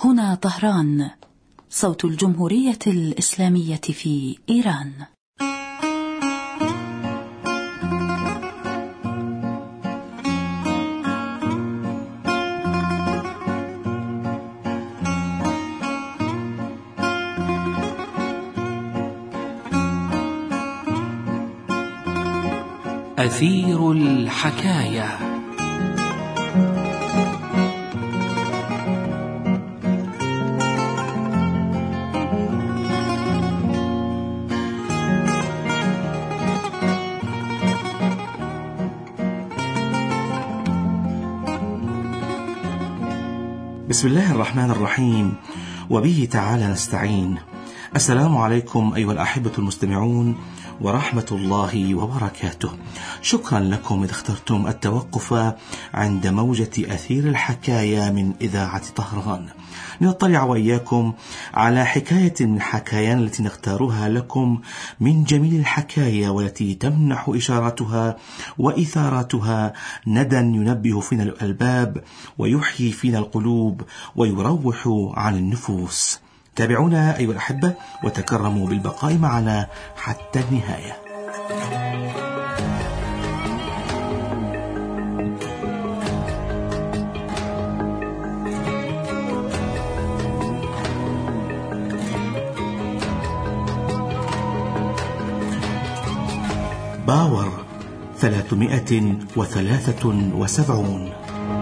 هنا طهران، صوت الجمهورية الإسلامية في إيران. أثير الحكاية. بسم الله الرحمن الرحيم، وبه تعالى نستعين. السلام عليكم أيها الأحبة المستمعون ورحمة الله وبركاته. شكرا لكم إذ اخترتم التوقف عند موجة أثير الحكاية من إذاعة طهران، لنطلع وإياكم على حكاية من حكايان التي نختارها لكم من جميل الحكاية، والتي تمنح إشاراتها وإثاراتها ندى ينبه فينا الألباب ويحيي فينا القلوب ويروح عن النفوس. تابعونا أيها الأحبة وتكرموا بالبقاء معنا حتى النهاية. باور 373.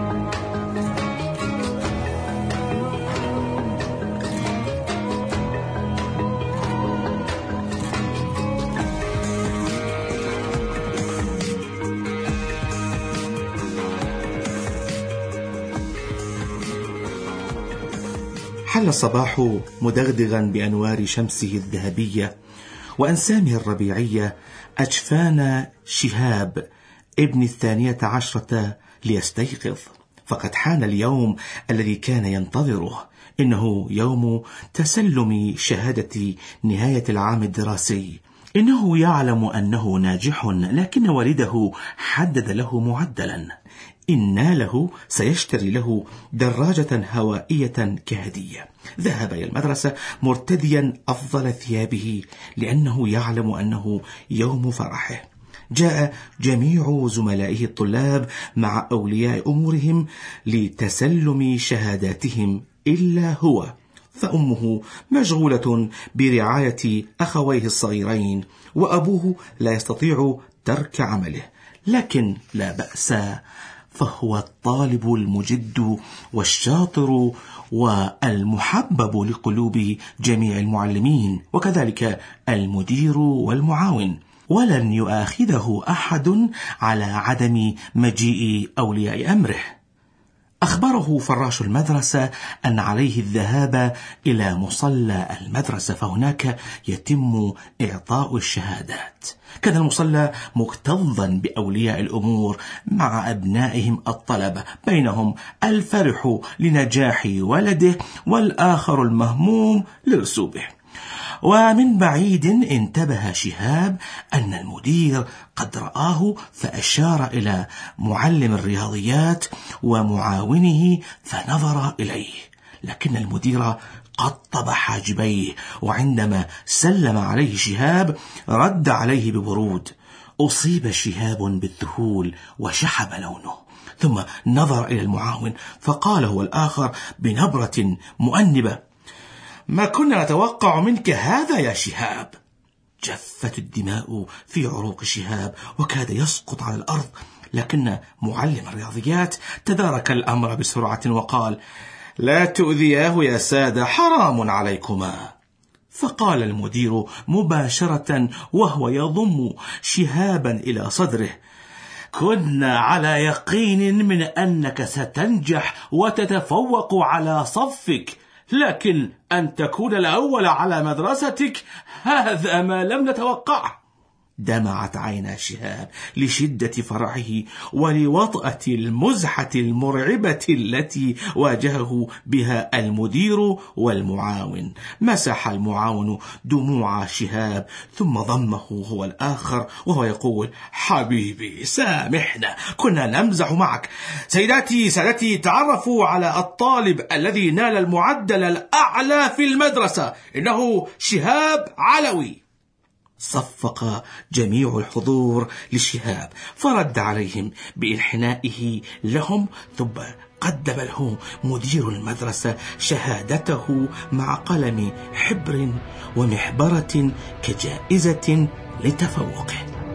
حل الصباح مدغدغا بأنوار شمسه الذهبية وأنسامه الربيعية أجفان شهاب ابن 12 ليستيقظ، فقد حان اليوم الذي كان ينتظره. إنه يوم تسلم شهادة نهاية العام الدراسي. إنه يعلم أنه ناجح، لكن والده حدد له معدلا. إن له سيشتري له دراجة هوائية كهدية. ذهب إلى المدرسة مرتديا أفضل ثيابه لأنه يعلم أنه يوم فرحه. جاء جميع زملائه الطلاب مع أولياء أمورهم لتسلم شهاداتهم إلا هو، فأمه مشغولة برعاية أخويه الصغيرين، وأبوه لا يستطيع ترك عمله. لكن لا بأس، فهو الطالب المجد والشاطر والمحبب لقلوب جميع المعلمين، وكذلك المدير والمعاون، ولن يؤاخذه أحد على عدم مجيء أولياء أمره. أخبره فراش المدرسة أن عليه الذهاب إلى مصلى المدرسة، فهناك يتم إعطاء الشهادات. كان المصلى مكتظا بأولياء الأمور مع أبنائهم الطلبة، بينهم الفرح لنجاح ولده والآخر المهموم لرسوبه. ومن بعيد انتبه شهاب أن المدير قد رآه، فأشار إلى معلم الرياضيات ومعاونه فنظر إليه، لكن المدير قطب حاجبيه، وعندما سلم عليه شهاب رد عليه ببرود. أصيب شهاب بالذهول وشحب لونه، ثم نظر إلى المعاون فقال هو الآخر بنبرة مؤنبة: ما كنا نتوقع منك هذا يا شهاب. جفت الدماء في عروق شهاب وكاد يسقط على الأرض، لكن معلم الرياضيات تدارك الأمر بسرعة وقال: لا تؤذياه يا سادة، حرام عليكما. فقال المدير مباشرة وهو يضم شهابا إلى صدره: كنا على يقين من أنك ستنجح وتتفوق على صفك، لكن أن تكون الأول على مدرستك هذا ما لم نتوقعه. دمعت عينا شهاب لشدة فرحه ولوطأة المزحة المرعبة التي واجهه بها المدير والمعاون. مسح المعاون دموع شهاب ثم ضمه هو الآخر وهو يقول: حبيبي سامحنا، كنا نمزح معك. سادتي تعرفوا على الطالب الذي نال المعدل الأعلى في المدرسة، إنه شهاب علوي. صفق جميع الحضور لشهاب فرد عليهم بإنحنائه لهم، ثم قدم له مدير المدرسة شهادته مع قلم حبر ومحبرة كجائزة لتفوقه.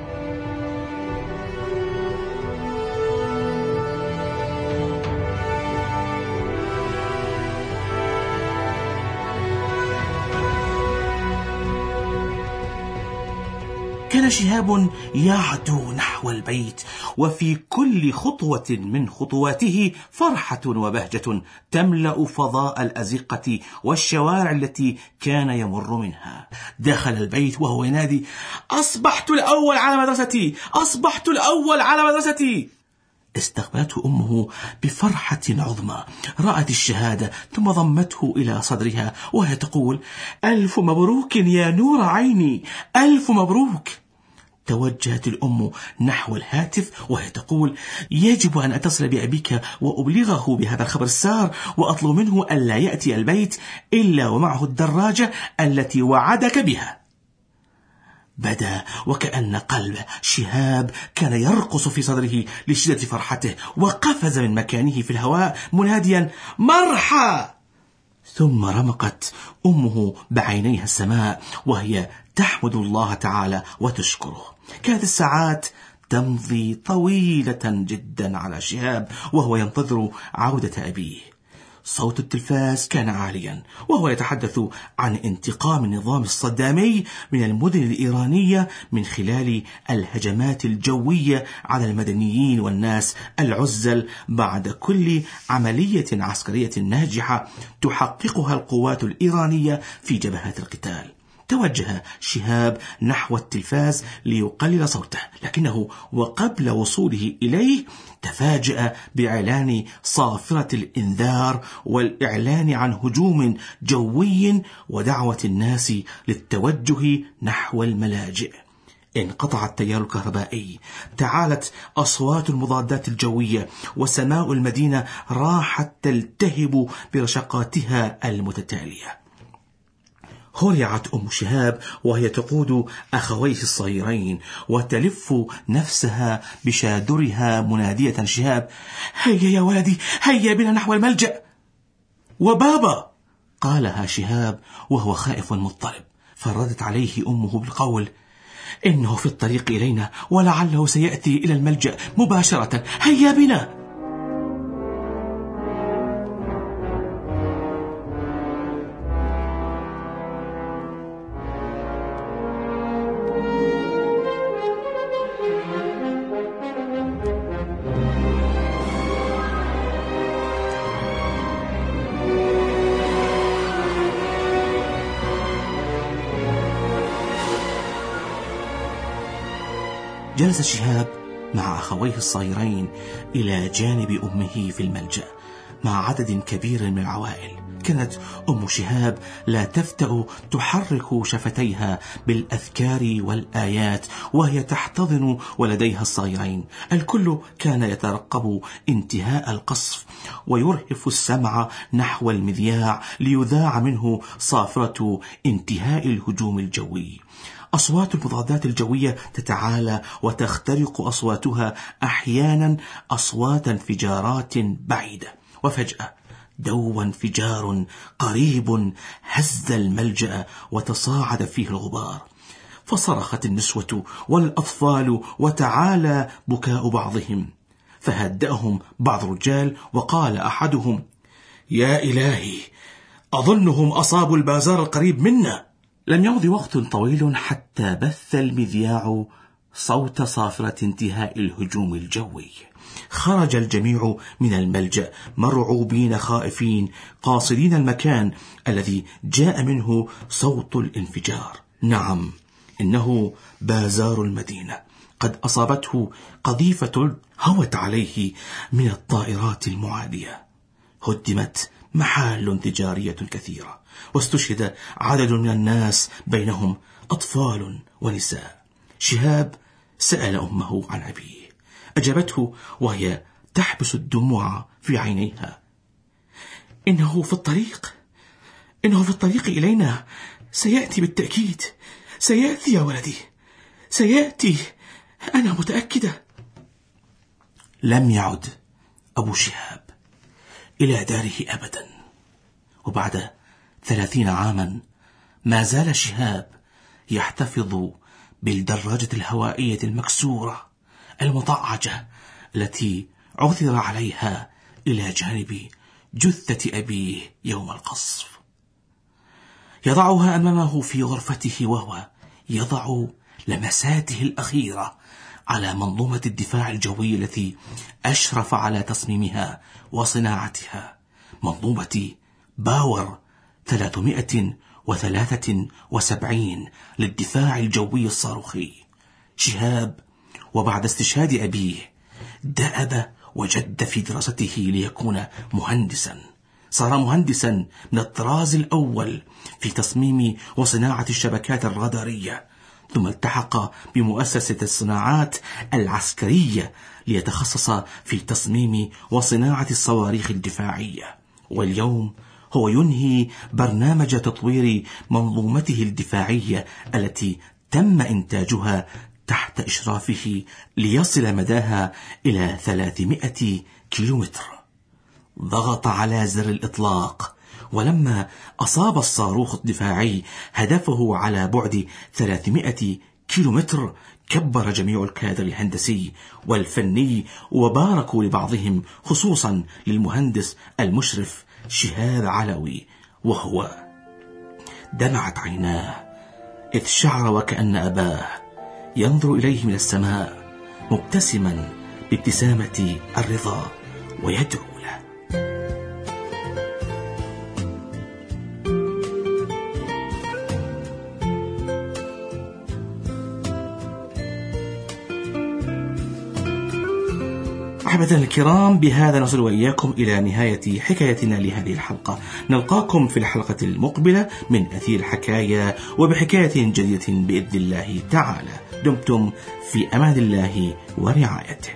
كان شهاب يعدو نحو البيت، وفي كل خطوة من خطواته فرحة وبهجة تملأ فضاء الأزقة والشوارع التي كان يمر منها. دخل البيت وهو ينادي: أصبحت الأول على مدرستي، أصبحت الأول على مدرستي. استقبلته أمه بفرحة عظمى، رأت الشهادة ثم ضمته إلى صدرها وهي تقول: ألف مبروك يا نور عيني، ألف مبروك. توجهت الأم نحو الهاتف وهي تقول: يجب أن أتصل بأبيك وأبلغه بهذا الخبر السار، وأطلب منه ألا يأتي البيت إلا ومعه الدراجة التي وعدك بها. بدا وكأن قلب شهاب كان يرقص في صدره لشدة فرحته، وقفز من مكانه في الهواء مناديا: مرحى! ثم رمقت أمه بعينيها السماء وهي تحمد الله تعالى وتشكره. كانت الساعات تمضي طويلة جدا على شهاب وهو ينتظر عودة أبيه. صوت التلفاز كان عاليا وهو يتحدث عن انتقام النظام الصدامي من المدن الإيرانية من خلال الهجمات الجوية على المدنيين والناس العزل بعد كل عملية عسكرية ناجحة تحققها القوات الإيرانية في جبهات القتال. توجه شهاب نحو التلفاز ليقلل صوته، لكنه وقبل وصوله إليه تفاجأ بإعلان صافرة الإنذار والإعلان عن هجوم جوي ودعوة الناس للتوجه نحو الملاجئ. انقطع التيار الكهربائي، تعالت أصوات المضادات الجوية، وسماء المدينة راحت تلتهب برشقاتها المتتالية. هرعت أم شهاب وهي تقود أخويه الصغيرين وتلف نفسها بشادرها منادية شهاب: هيا يا ولدي، هيا بنا نحو الملجأ. وبابا، قالها شهاب وهو خائف مضطرب، فردت عليه أمه بالقول: إنه في الطريق إلينا ولعله سيأتي إلى الملجأ مباشرة، هيا بنا. جلس شهاب مع أخويه الصغيرين إلى جانب أمه في الملجأ مع عدد كبير من العوائل. كانت أم شهاب لا تفتأ تحرك شفتيها بالأذكار والآيات وهي تحتضن ولديها الصغيرين. الكل كان يترقب انتهاء القصف ويرهف السمع نحو المذياع ليذاع منه صافرة انتهاء الهجوم الجوي. أصوات المضادات الجوية تتعالى وتخترق أصواتها أحيانا أصوات انفجارات بعيدة، وفجأة دو انفجار قريب هز الملجأ وتصاعد فيه الغبار، فصرخت النسوة والأطفال وتعالى بكاء بعضهم، فهدأهم بعض الرجال وقال أحدهم: يا إلهي، أظنهم أصابوا البازار القريب منا. لم يمض وقت طويل حتى بث المذياع صوت صافرة انتهاء الهجوم الجوي. خرج الجميع من الملجأ مرعوبين خائفين قاصدين المكان الذي جاء منه صوت الانفجار. نعم، إنه بازار المدينة، قد أصابته قذيفة هوت عليه من الطائرات المعادية. هدمت محال تجارية كثيرة، واستشهد عدد من الناس بينهم أطفال ونساء. شهاب سأل أمه عن أبيه، أجابته وهي تحبس الدموع في عينيها: إنه في الطريق إلينا، سيأتي بالتأكيد، سيأتي يا ولدي، سيأتي، أنا متأكدة. لم يعد أبو شهاب إلى داره أبدا، وبعد 30 عاما ما زال شهاب يحتفظ بالدراجة الهوائية المكسورة المضعجة التي عثر عليها إلى جانب جثة أبيه يوم القصف. يضعها أمامه في غرفته وهو يضع لمساته الأخيرة على منظومة الدفاع الجوي التي أشرف على تصميمها وصناعتها، منظومة باور 373 للدفاع الجوي الصاروخي. شهاب وبعد استشهاد أبيه دأب وجد في دراسته ليكون مهندسا. صار مهندسا من الطراز الأول في تصميم وصناعة الشبكات الرادارية، ثم التحق بمؤسسة الصناعات العسكرية ليتخصص في تصميم وصناعة الصواريخ الدفاعية. واليوم هو ينهي برنامج تطوير منظومته الدفاعية التي تم إنتاجها تحت إشرافه ليصل مداها إلى 300 كيلومتر. ضغط على زر الإطلاق، ولما أصاب الصاروخ الدفاعي هدفه على بعد 300 كيلومتر كبر جميع الكادر الهندسي والفني وباركوا لبعضهم، خصوصا للمهندس المشرف شهاب علوي، وهو دمعت عيناه إذ شعر وكأن أباه ينظر إليه من السماء مبتسما بابتسامة الرضا ويدعو له. أحبتنا الكرام، بهذا نصل وإياكم إلى نهاية حكايتنا لهذه الحلقة. نلقاكم في الحلقة المقبلة من أثير الحكاية وبحكاية جديدة بإذن الله تعالى. دمتم في أمان الله ورعايته.